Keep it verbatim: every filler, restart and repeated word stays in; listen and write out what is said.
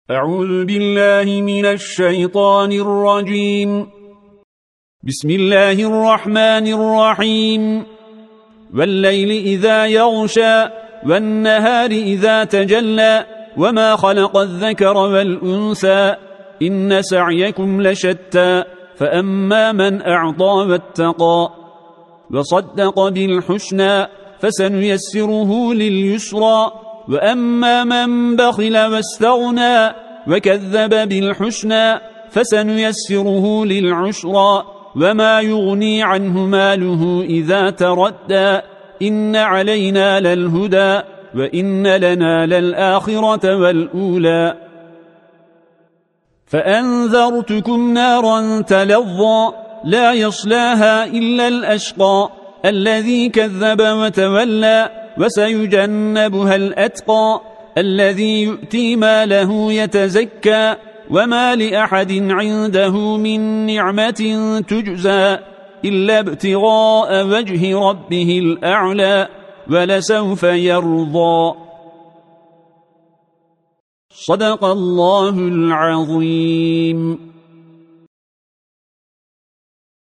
أعوذ بالله من الشيطان الرجيم. بسم الله الرحمن الرحيم. والليل إذا يغشى والنهار إذا تجلى وما خلق الذكر والأنثى إن سعيكم لشتى فأما من أعطى واتقى وصدق بالحسنى فسنيسره لليسرى وأما من بخل واستغنى وكذب بالحسنى فسنيسره للعسرى وما يغني عنه ماله إذا تردى إن علينا للهدى وإن لنا للآخرة والأولى فأنذرتكم نارا تلظى لا يصلاها إلا الأشقى الذي كذب وتولى وسيجنبها الأتقى الذي يؤتي ماله يتزكى وما لأحد عنده من نعمة تجزى إلا ابتغاء وجه ربه الأعلى ولسوف يرضى. صدق الله العظيم.